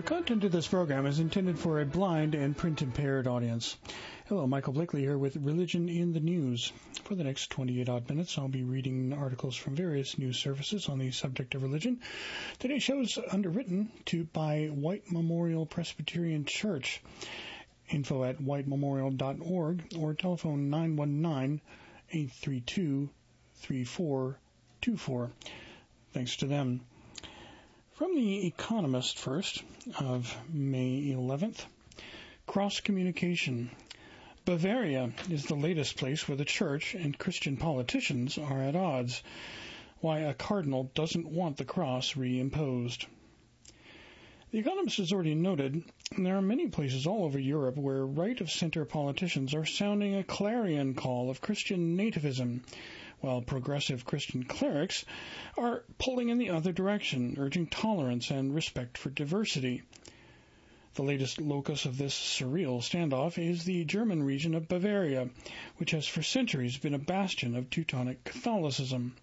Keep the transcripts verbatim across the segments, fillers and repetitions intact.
content of this program is intended for a blind and print-impaired audience. Hello, Michael Blakely here with Religion in the News. For the next twenty-eight odd minutes, I'll be reading articles from various news services on the subject of religion. Today's show is underwritten to by White Memorial Presbyterian Church. Info at white memorial dot org or telephone nine one nine, eight three two, three four two four. Thanks to them. From The Economist first, of May eleventh, cross communication. Bavaria is the latest place where the church and Christian politicians are at odds. Why a cardinal doesn't want the cross reimposed. The Economist has already noted there are many places all over Europe where right-of-center politicians are sounding a clarion call of Christian nativism, while progressive Christian clerics are pulling in the other direction, urging tolerance and respect for diversity. The latest locus of this surreal standoff is the German region of Bavaria, which has for centuries been a bastion of Teutonic Catholicism.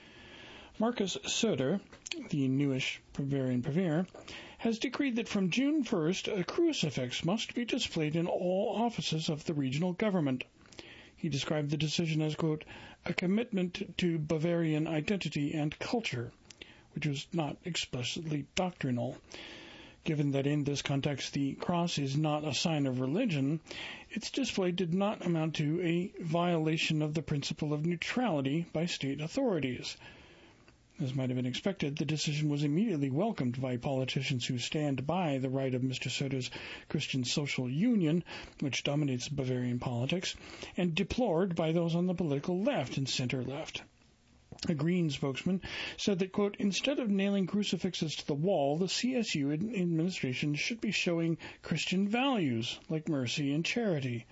Markus Söder, the newish Bavarian premier, has decreed that from June first a crucifix must be displayed in all offices of the regional government. He described the decision as, quote, a commitment to Bavarian identity and culture, which was not explicitly doctrinal. Given that in this context the cross is not a sign of religion, its display did not amount to a violation of the principle of neutrality by state authorities. As might have been expected, the decision was immediately welcomed by politicians who stand by the right of Mister Söder's Christian Social Union, which dominates Bavarian politics, and deplored by those on the political left and center-left. A Green spokesman said that, quote, instead of nailing crucifixes to the wall, the C S U administration should be showing Christian values like mercy and charity.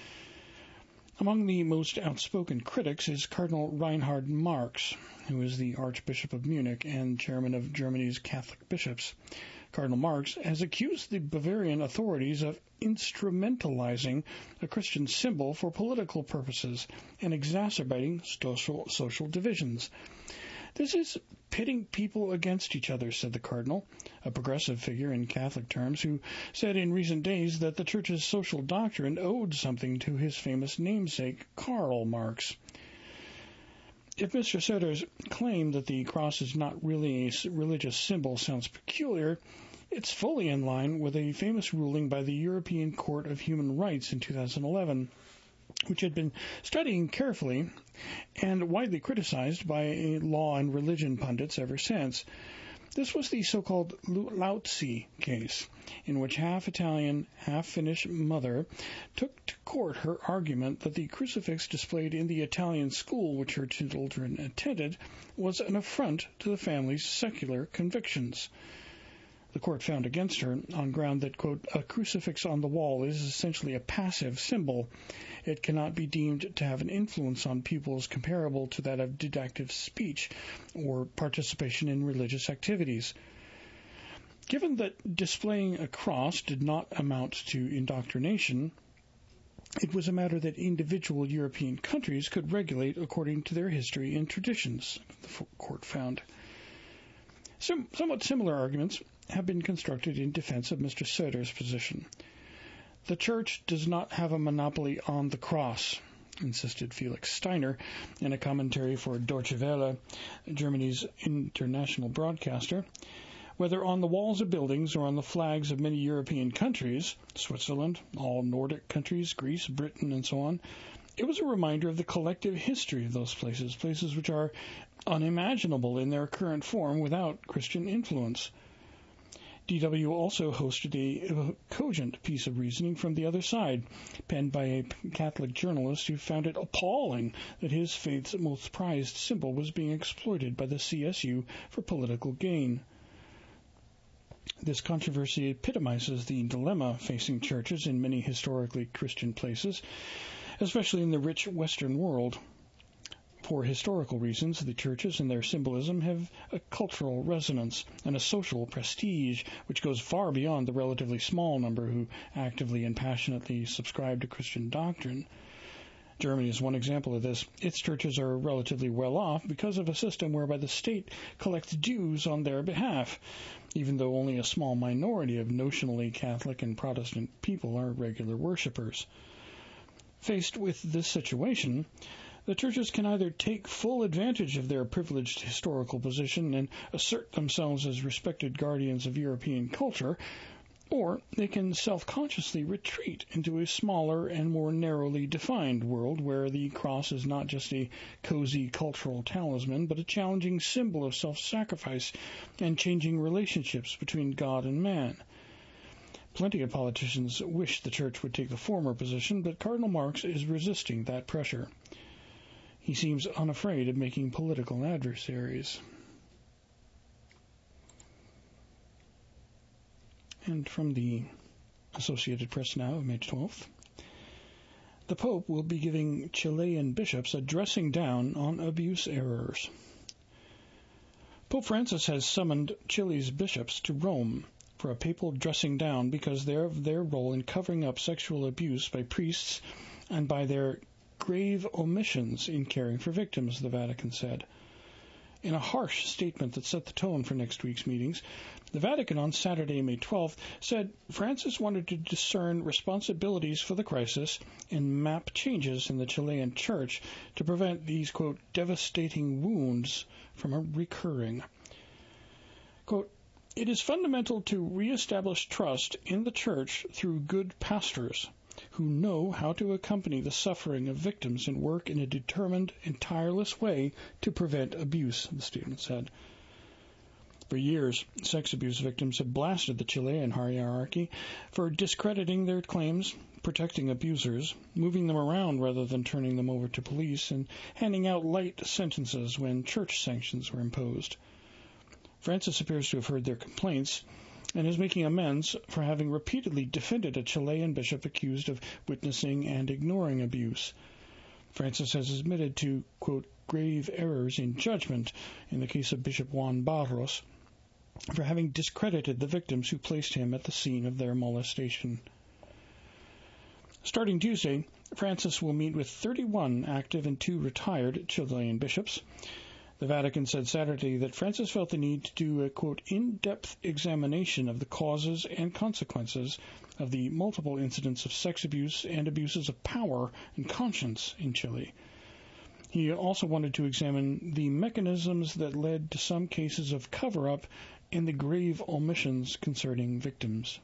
Among the most outspoken critics is Cardinal Reinhard Marx, who is the Archbishop of Munich and chairman of Germany's Catholic bishops. Cardinal Marx has accused the Bavarian authorities of instrumentalizing a Christian symbol for political purposes and exacerbating social, social divisions. This is pitting people against each other, said the cardinal, a progressive figure in Catholic terms, who said in recent days that the Church's social doctrine owed something to his famous namesake, Karl Marx. If Mister Söder's claim that the cross is not really a religious symbol sounds peculiar, it's fully in line with a famous ruling by the European Court of Human Rights in two thousand eleven, which had been studying carefully and widely criticized by law and religion pundits ever since. This was the so-called Lauzi case, in which half-Italian, half-Finnish mother took to court her argument that the crucifix displayed in the Italian school which her children attended was an affront to the family's secular convictions. The court found against her on ground that, quote, a crucifix on the wall is essentially a passive symbol. It cannot be deemed to have an influence on pupils comparable to that of didactic speech or participation in religious activities. Given that displaying a cross did not amount to indoctrination, it was a matter that individual European countries could regulate according to their history and traditions, the court found. Some, somewhat similar arguments have been constructed in defense of Mister Söder's position. The Church does not have a monopoly on the cross, insisted Felix Steiner in a commentary for Deutsche Welle, Germany's international broadcaster. Whether on the walls of buildings or on the flags of many European countries, Switzerland, all Nordic countries, Greece, Britain, and so on, it was a reminder of the collective history of those places, places which are unimaginable in their current form without Christian influence. D W also hosted a cogent piece of reasoning from the other side, penned by a Catholic journalist who found it appalling that his faith's most prized symbol was being exploited by the C S U for political gain. This controversy epitomizes the dilemma facing churches in many historically Christian places, especially in the rich Western world. For historical reasons, the churches and their symbolism have a cultural resonance and a social prestige which goes far beyond the relatively small number who actively and passionately subscribe to Christian doctrine. Germany is one example of this. Its churches are relatively well off because of a system whereby the state collects dues on their behalf, even though only a small minority of notionally Catholic and Protestant people are regular worshippers. Faced with this situation, the churches can either take full advantage of their privileged historical position and assert themselves as respected guardians of European culture, or they can self-consciously retreat into a smaller and more narrowly defined world where the cross is not just a cozy cultural talisman, but a challenging symbol of self-sacrifice and changing relationships between God and man. Plenty of politicians wish the Church would take the former position, but Cardinal Marx is resisting that pressure. He seems unafraid of making political adversaries. And from the Associated Press now of May twelfth, the Pope will be giving Chilean bishops a dressing down on abuse errors. Pope Francis has summoned Chile's bishops to Rome for a papal dressing down because of their role in covering up sexual abuse by priests and by their grave omissions in caring for victims, the Vatican said. In a harsh statement that set the tone for next week's meetings, the Vatican on Saturday, May twelfth, said Francis wanted to discern responsibilities for the crisis and map changes in the Chilean church to prevent these, quote, devastating wounds from recurring. Quote, it is fundamental to reestablish trust in the church through good pastors who know how to accompany the suffering of victims and work in a determined and tireless way to prevent abuse, the statement said. For years, sex abuse victims have blasted the Chilean hierarchy for discrediting their claims, protecting abusers, moving them around rather than turning them over to police, and handing out light sentences when church sanctions were imposed. Francis appears to have heard their complaints and is making amends for having repeatedly defended a Chilean bishop accused of witnessing and ignoring abuse. Francis has admitted to, quote, grave errors in judgment in the case of Bishop Juan Barros for having discredited the victims who placed him at the scene of their molestation. Starting Tuesday, Francis will meet with thirty-one active and two retired Chilean bishops. The Vatican said Saturday that Francis felt the need to do a, quote, in-depth examination of the causes and consequences of the multiple incidents of sex abuse and abuses of power and conscience in Chile. He also wanted to examine the mechanisms that led to some cases of cover-up and the grave omissions concerning victims.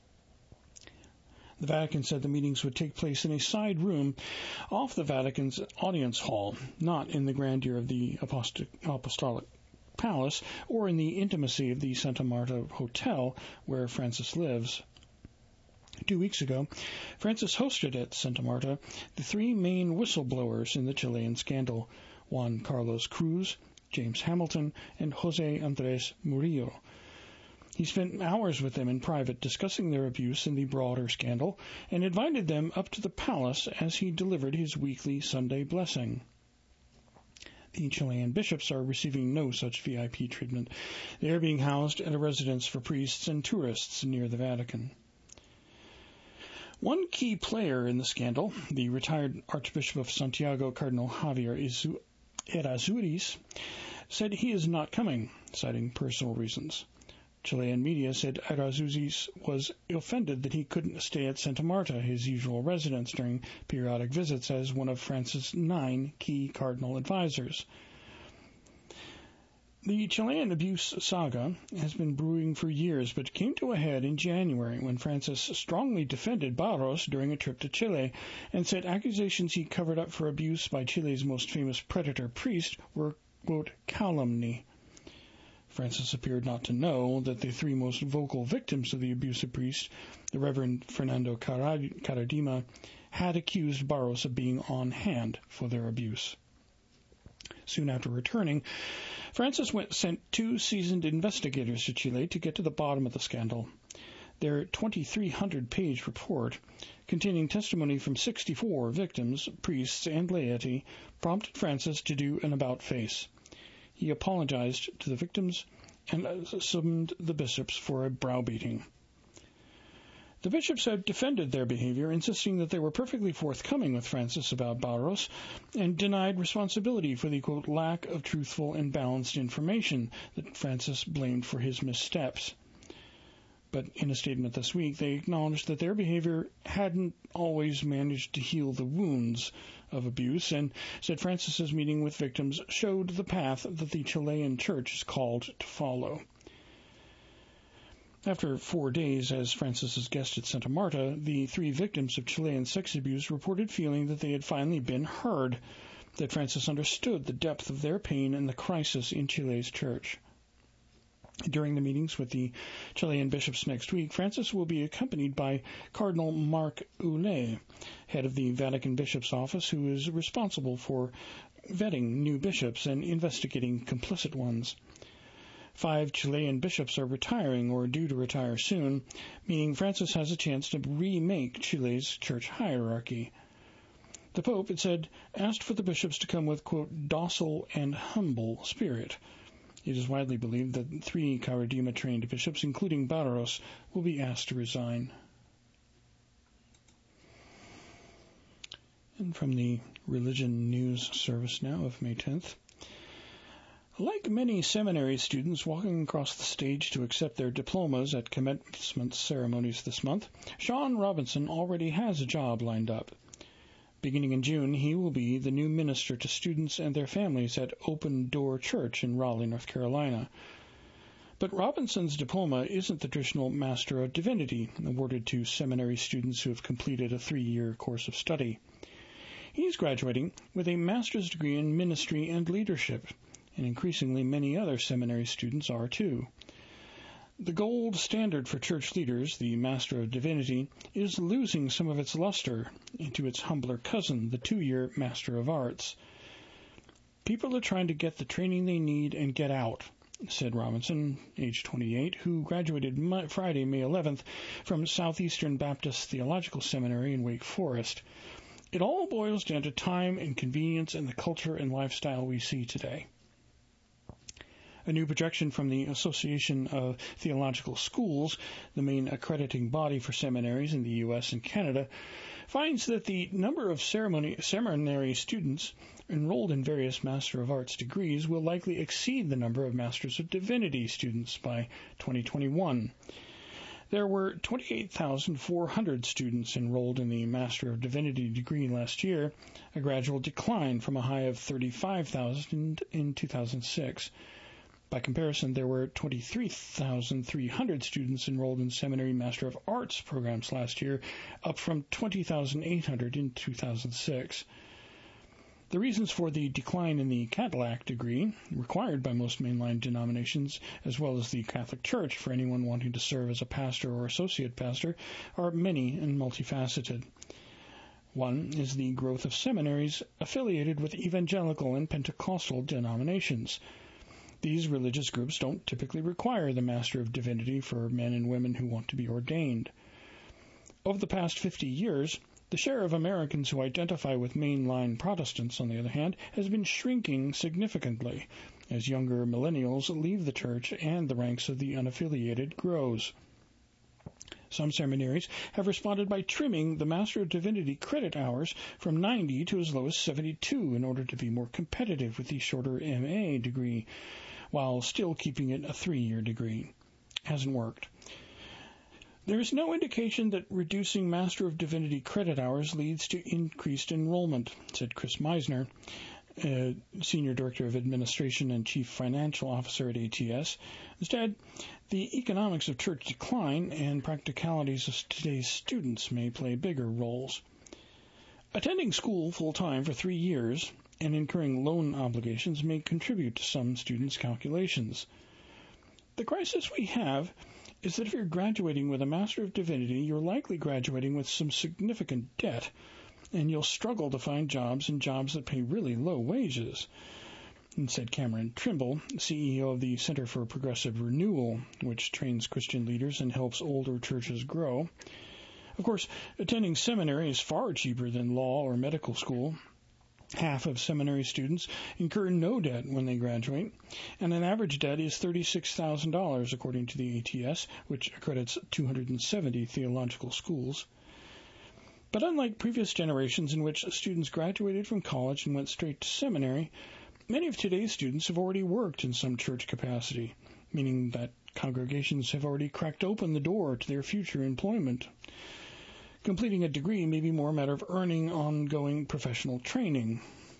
The Vatican said the meetings would take place in a side room off the Vatican's audience hall, not in the grandeur of the Apostolic Palace or in the intimacy of the Santa Marta Hotel where Francis lives. Two weeks ago, Francis hosted at Santa Marta the three main whistleblowers in the Chilean scandal, Juan Carlos Cruz, James Hamilton, and Jose Andres Murillo. He spent hours with them in private discussing their abuse in the broader scandal and invited them up to the palace as he delivered his weekly Sunday blessing. The Chilean bishops are receiving no such V I P treatment. They are being housed at a residence for priests and tourists near the Vatican. One key player in the scandal, the retired Archbishop of Santiago, Cardinal Javier Errázuriz, said he is not coming, citing personal reasons. Chilean media said Errázuriz was offended that he couldn't stay at Santa Marta, his usual residence, during periodic visits as one of Francis' nine key cardinal advisors. The Chilean abuse saga has been brewing for years, but came to a head in January when Francis strongly defended Barros during a trip to Chile and said accusations he covered up for abuse by Chile's most famous predator priest were, quote, calumny. Francis appeared not to know that the three most vocal victims of the abusive priest, the Reverend Fernando Karadima, had accused Barros of being on hand for their abuse. Soon after returning, Francis went, sent two seasoned investigators to Chile to get to the bottom of the scandal. Their twenty-three hundred page report, containing testimony from sixty-four victims, priests, and laity, prompted Francis to do an about-face. He apologized to the victims and summoned the bishops for a browbeating. The bishops have defended their behavior, insisting that they were perfectly forthcoming with Francis about Barros and denied responsibility for the, quote, lack of truthful and balanced information that Francis blamed for his missteps. But in a statement this week, they acknowledged that their behavior hadn't always managed to heal the wounds of abuse and said Francis's meeting with victims showed the path that the Chilean church is called to follow. After four days as Francis's guest at Santa Marta, the three victims of Chilean sex abuse reported feeling that they had finally been heard, that Francis understood the depth of their pain and the crisis in Chile's church. During the meetings with the Chilean bishops next week, Francis will be accompanied by Cardinal Marc Ulé, head of the Vatican Bishop's Office, who is responsible for vetting new bishops and investigating complicit ones. Five Chilean bishops are retiring or due to retire soon, meaning Francis has a chance to remake Chile's church hierarchy. The Pope, it said, asked for the bishops to come with, quote, docile and humble spirit. It is widely believed that three Caridima-trained bishops, including Barros, will be asked to resign. And from the Religion News Service now of May tenth. Like many seminary students walking across the stage to accept their diplomas at commencement ceremonies this month, Sean Robinson already has a job lined up. Beginning in June, he will be the new minister to students and their families at Open Door Church in Raleigh, North Carolina. But Robinson's diploma isn't the traditional Master of Divinity awarded to seminary students who have completed a three-year course of study. He's graduating with a master's degree in ministry and leadership, and increasingly many other seminary students are too. The gold standard for church leaders, the Master of Divinity, is losing some of its luster into its humbler cousin, the two-year Master of Arts. People are trying to get the training they need and get out, said Robinson, age twenty-eight, who graduated Friday, May eleventh, from Southeastern Baptist Theological Seminary in Wake Forest. It all boils down to time and convenience and the culture and lifestyle we see today. A new projection from the Association of Theological Schools, the main accrediting body for seminaries in the U S and Canada, finds that the number of ceremony, seminary students enrolled in various Master of Arts degrees will likely exceed the number of Masters of Divinity students by twenty twenty-one. There were twenty-eight thousand four hundred students enrolled in the Master of Divinity degree last year, a gradual decline from a high of thirty-five thousand in two thousand six. By comparison, there were twenty-three thousand three hundred students enrolled in Seminary Master of Arts programs last year, up from twenty thousand eight hundred in two thousand six. The reasons for the decline in the Cadillac degree, required by most mainline denominations, as well as the Catholic Church for anyone wanting to serve as a pastor or associate pastor, are many and multifaceted. One is the growth of seminaries affiliated with evangelical and Pentecostal denominations. These religious groups don't typically require the Master of Divinity for men and women who want to be ordained. Over the past fifty years, the share of Americans who identify with mainline Protestants, on the other hand, has been shrinking significantly as younger millennials leave the church and the ranks of the unaffiliated grows. Some seminaries have responded by trimming the Master of Divinity credit hours from ninety to as low as seventy-two in order to be more competitive with the shorter M A degree, while still keeping it a three-year degree. Hasn't worked. There is no indication that reducing Master of Divinity credit hours leads to increased enrollment, said Chris Meisner, uh, Senior Director of Administration and Chief Financial Officer at A T S. Instead, the economics of church decline and practicalities of today's students may play bigger roles. Attending school full-time for three years and incurring loan obligations may contribute to some students' calculations. The crisis we have is that if you're graduating with a Master of Divinity, you're likely graduating with some significant debt, and you'll struggle to find jobs and jobs that pay really low wages, said Cameron Trimble, C E O of the Center for Progressive Renewal, which trains Christian leaders and helps older churches grow. Of course, attending seminary is far cheaper than law or medical school. Half of seminary students incur no debt when they graduate, and an average debt is thirty-six thousand dollars, according to the A T S, which accredits two hundred seventy theological schools. But unlike previous generations in which students graduated from college and went straight to seminary, many of today's students have already worked in some church capacity, meaning that congregations have already cracked open the door to their future employment. Completing a degree may be more a matter of earning ongoing professional training.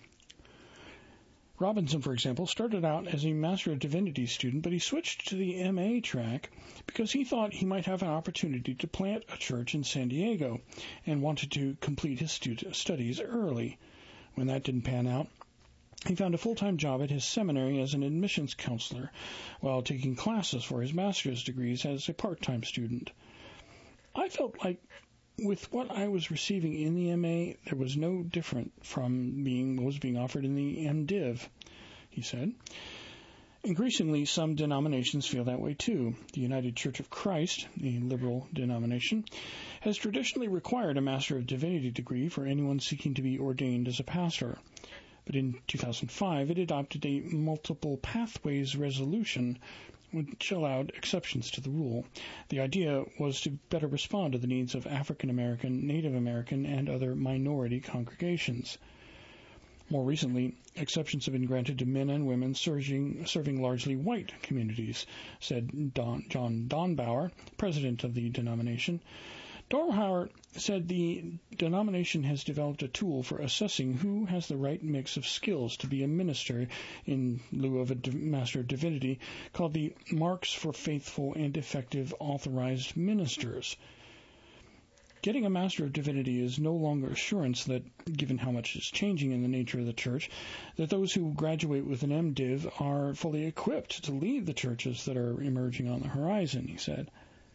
Robinson, for example, started out as a Master of Divinity student, but he switched to the M A track because he thought he might have an opportunity to plant a church in San Diego and wanted to complete his studies early. When that didn't pan out, he found a full-time job at his seminary as an admissions counselor while taking classes for his master's degrees as a part-time student. I felt like with what I was receiving in the M A, there was no different from being what was being offered in the MDiv, he said. Increasingly, some denominations feel that way too. The United Church of Christ, a liberal denomination, has traditionally required a Master of Divinity degree for anyone seeking to be ordained as a pastor. But in two thousand five, it adopted a multiple pathways resolution which allowed exceptions to the rule. The idea was to better respond to the needs of African American, Native American, and other minority congregations. More recently, exceptions have been granted to men and women serving, serving largely white communities, said Don, John Dornbauer, president of the denomination. Dornbauer said the denomination has developed a tool for assessing who has the right mix of skills to be a minister in lieu of a Master of Divinity called the Marks for Faithful and Effective Authorized Ministers. Getting a Master of Divinity is no longer assurance that, given how much is changing in the nature of the church, that those who graduate with an MDiv are fully equipped to lead the churches that are emerging on the horizon, he said.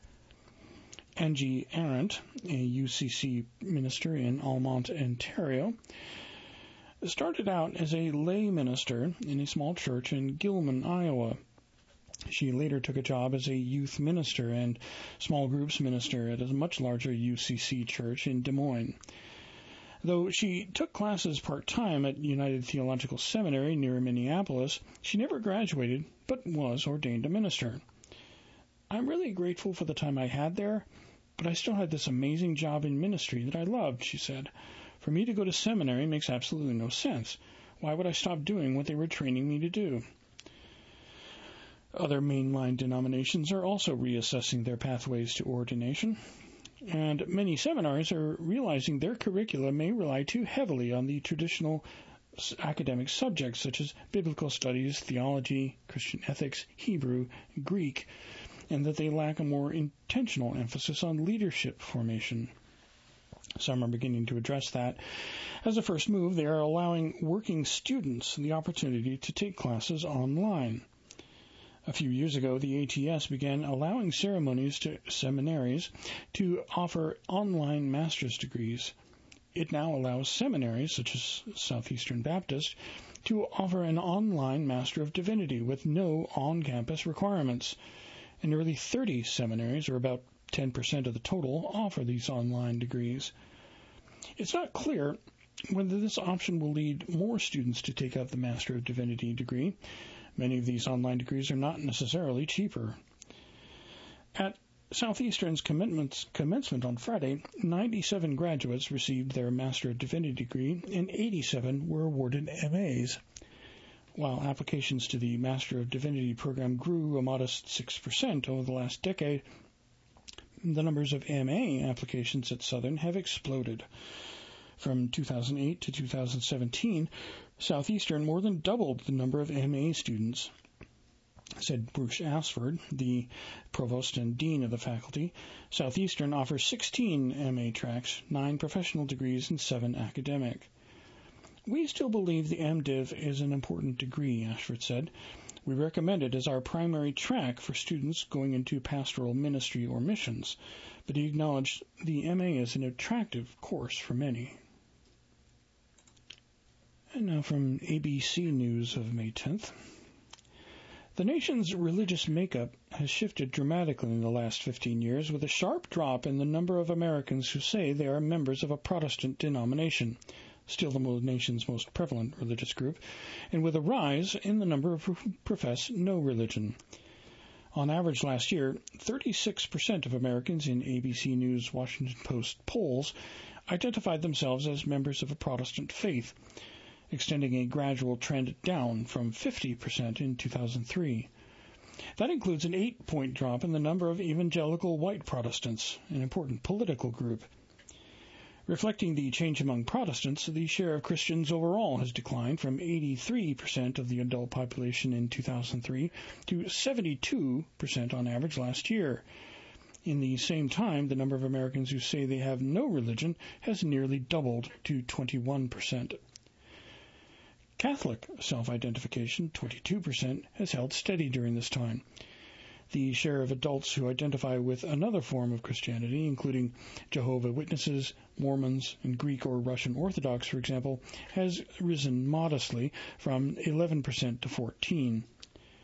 Angie Arendt, a U C C minister in Almont, Ontario, started out as a lay minister in a small church in Gilman, Iowa. She later took a job as a youth minister and small groups minister at a much larger U C C church in Des Moines. Though she took classes part-time at United Theological Seminary near Minneapolis, she never graduated but was ordained a minister. I'm really grateful for the time I had there, but I still had this amazing job in ministry that I loved, she said. For me to go to seminary makes absolutely no sense. Why would I stop doing what they were training me to do? Other mainline denominations are also reassessing their pathways to ordination, and many seminaries are realizing their curricula may rely too heavily on the traditional academic subjects such as biblical studies, theology, Christian ethics, Hebrew, Greek, and that they lack a more intentional emphasis on leadership formation. Some are beginning to address that. As a first move, they are allowing working students the opportunity to take classes online. A few years ago, the A T S began allowing ceremonies to seminaries to offer online master's degrees. It now allows seminaries, such as Southeastern Baptist, to offer an online Master of Divinity with no on-campus requirements. And nearly thirty seminaries, or about ten percent of the total, offer these online degrees. It's not clear whether this option will lead more students to take up the Master of Divinity degree. Many of these online degrees are not necessarily cheaper. At Southeastern's commencement on Friday, ninety-seven graduates received their Master of Divinity degree, and eighty-seven were awarded M As. While applications to the Master of Divinity program grew a modest six percent over the last decade, the numbers of M A applications at Southern have exploded. From two thousand eight to two thousand seventeen, Southeastern more than doubled the number of M A students, said Bruce Ashford, the provost and dean of the faculty. Southeastern offers sixteen M A tracks, nine professional degrees, and seven academic. We still believe the MDiv is an important degree, Ashford said. We recommend it as our primary track for students going into pastoral ministry or missions, but he acknowledged the M A is an attractive course for many. And now from A B C News of May tenth. The nation's religious makeup has shifted dramatically in the last fifteen years, with a sharp drop in the number of Americans who say they are members of a Protestant denomination, still the nation's most prevalent religious group, and with a rise in the number of who profess no religion. On average last year, thirty-six percent of Americans in A B C News Washington Post polls identified themselves as members of a Protestant faith, extending a gradual trend down from fifty percent in two thousand three. That includes an eight-point drop in the number of evangelical white Protestants, an important political group. Reflecting the change among Protestants, the share of Christians overall has declined from eighty-three percent of the adult population in two thousand three to seventy-two percent on average last year. In the same time, the number of Americans who say they have no religion has nearly doubled to twenty-one percent. Catholic self-identification, twenty-two percent, has held steady during this time. The share of adults who identify with another form of Christianity, including Jehovah's Witnesses, Mormons, and Greek or Russian Orthodox, for example, has risen modestly from eleven percent to fourteen percent.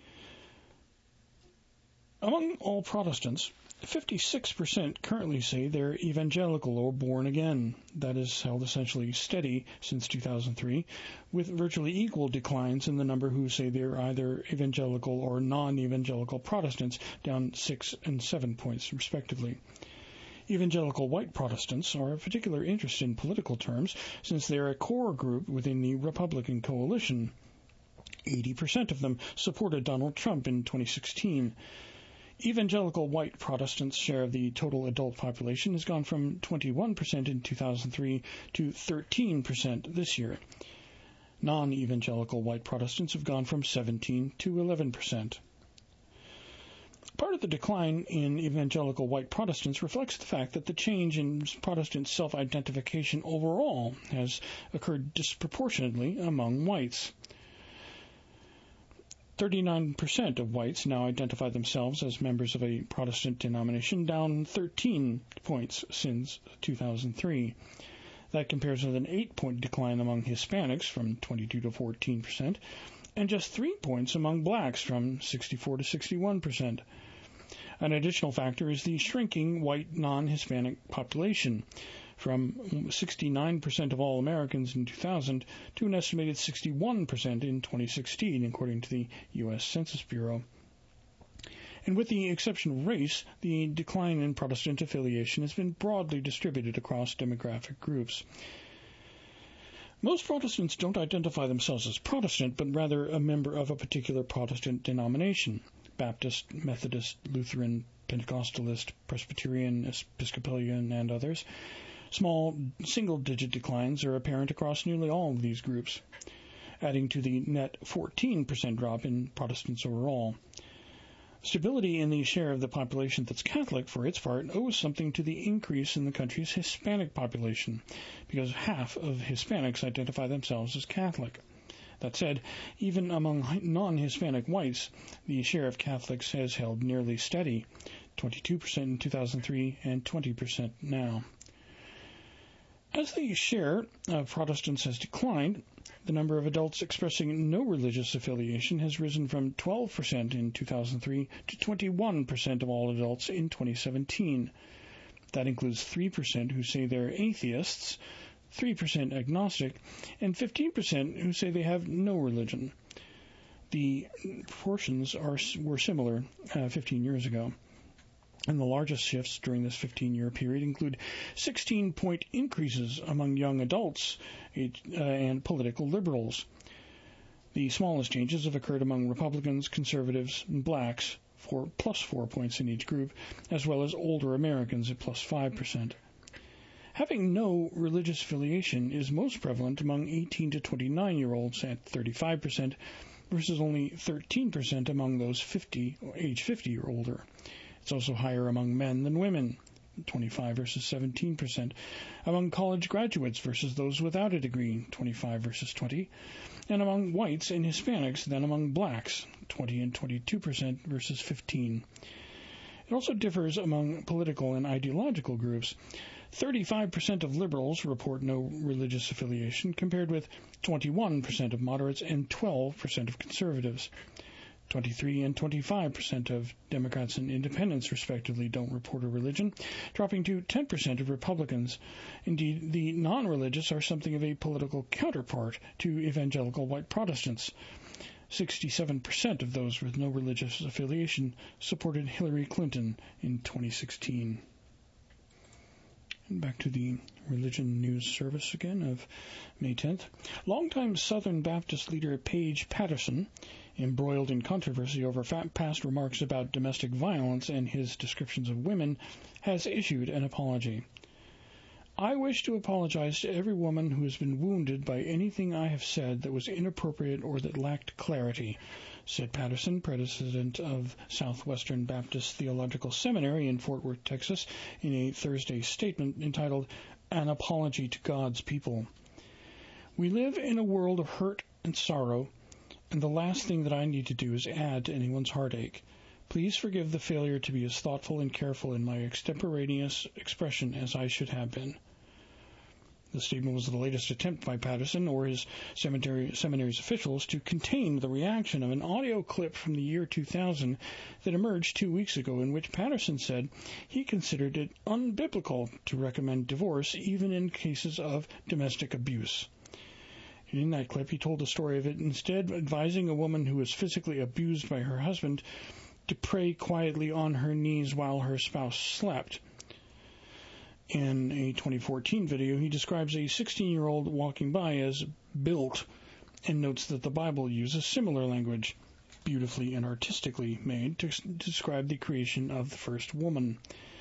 Among all Protestants, fifty-six percent currently say they're evangelical or born again. That has held essentially steady since two thousand three, with virtually equal declines in the number who say they're either evangelical or non-evangelical Protestants, down six and seven points respectively. Evangelical white Protestants are of particular interest in political terms, since they're a core group within the Republican coalition. eighty percent of them supported Donald Trump in twenty sixteen. Evangelical white Protestants' share of the total adult population has gone from twenty-one percent in two thousand three to thirteen percent this year. Non-evangelical white Protestants have gone from seventeen to eleven percent. Part of the decline in evangelical white Protestants reflects the fact that the change in Protestant self-identification overall has occurred disproportionately among whites. thirty-nine percent of whites now identify themselves as members of a Protestant denomination, down thirteen points since two thousand three. That compares with an eight-point decline among Hispanics from twenty-two to fourteen percent, and just three points among blacks from sixty-four to sixty-one percent. An additional factor is the shrinking white non-Hispanic population, from sixty-nine percent of all Americans in two thousand to an estimated sixty-one percent in twenty sixteen, according to the U S Census Bureau. And with the exception of race, the decline in Protestant affiliation has been broadly distributed across demographic groups. Most Protestants don't identify themselves as Protestant, but rather a member of a particular Protestant denomination: Baptist, Methodist, Lutheran, Pentecostalist, Presbyterian, Episcopalian, and others. Small single-digit declines are apparent across nearly all of these groups, adding to the net fourteen percent drop in Protestants overall. Stability in the share of the population that's Catholic, for its part, owes something to the increase in the country's Hispanic population, because half of Hispanics identify themselves as Catholic. That said, even among non-Hispanic whites, the share of Catholics has held nearly steady, twenty-two percent in two thousand three and twenty percent now. As the share of Protestants has declined, the number of adults expressing no religious affiliation has risen from twelve percent in two thousand three to twenty-one percent of all adults in twenty seventeen. That includes three percent who say they're atheists, three percent agnostic, and fifteen percent who say they have no religion. The proportions are, were similar uh, fifteen years ago. And the largest shifts during this fifteen-year period include sixteen-point increases among young adults uh, and political liberals. The smallest changes have occurred among Republicans, conservatives, and blacks, for plus four points in each group, as well as older Americans at plus five percent. Having no religious affiliation is most prevalent among eighteen to twenty-nine-year-olds at thirty-five percent, versus only thirteen percent among those fifty, age fifty or older. It's also higher among men than women, twenty-five versus seventeen percent, among college graduates versus those without a degree, twenty-five versus twenty, and among whites and Hispanics than among blacks, twenty and twenty-two percent versus fifteen. It also differs among political and ideological groups. thirty-five percent of liberals report no religious affiliation, compared with twenty-one percent of moderates and twelve percent of conservatives. twenty-three and twenty-five percent of Democrats and independents, respectively, don't report a religion, dropping to ten percent of Republicans. Indeed, the non-religious are something of a political counterpart to evangelical white Protestants. sixty-seven percent of those with no religious affiliation supported Hillary Clinton in twenty sixteen. And back to the Religion News Service again of May tenth. Longtime Southern Baptist leader Paige Patterson, embroiled in controversy over past remarks about domestic violence and his descriptions of women, has issued an apology. I wish to apologize to every woman who has been wounded by anything I have said that was inappropriate or that lacked clarity, said Patterson, president of Southwestern Baptist Theological Seminary in Fort Worth, Texas, in a Thursday statement entitled An Apology to God's People. We live in a world of hurt and sorrow, and the last thing that I need to do is add to anyone's heartache. Please forgive the failure to be as thoughtful and careful in my extemporaneous expression as I should have been. The statement was the latest attempt by Patterson or his seminary, seminary's officials to contain the reaction of an audio clip from the year two thousand that emerged two weeks ago in which Patterson said he considered it unbiblical to recommend divorce even in cases of domestic abuse. In that clip, he told the story of it instead advising a woman who was physically abused by her husband to pray quietly on her knees while her spouse slept. In a twenty fourteen video, he describes a sixteen-year-old walking by as built and notes that the Bible uses similar language, beautifully and artistically made, to describe the creation of the first woman.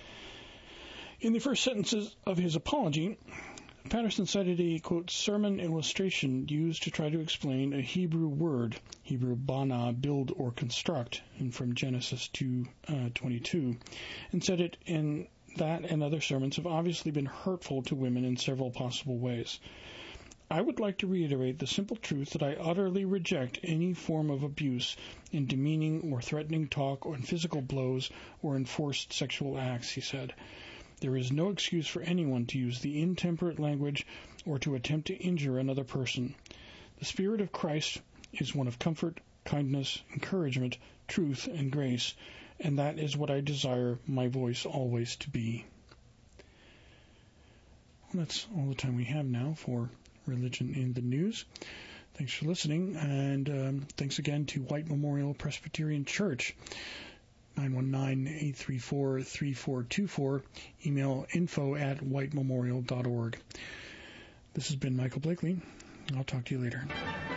In the first sentences of his apology, Patterson cited a, quote, sermon illustration used to try to explain a Hebrew word, Hebrew bana, build or construct, and from Genesis two twenty-two, and said it in that and other sermons have obviously been hurtful to women in several possible ways. I would like to reiterate the simple truth that I utterly reject any form of abuse in demeaning or threatening talk or in physical blows or enforced sexual acts, he said. There is no excuse for anyone to use the intemperate language or to attempt to injure another person. The Spirit of Christ is one of comfort, kindness, encouragement, truth, and grace, and that is what I desire my voice always to be. Well, that's all the time we have now for Religion in the News. Thanks for listening, and um, thanks again to White Memorial Presbyterian Church. nine one nine, eight three four, three four two four. Email info at white memorial dot org. This has been Michael Blakely. I'll talk to you later.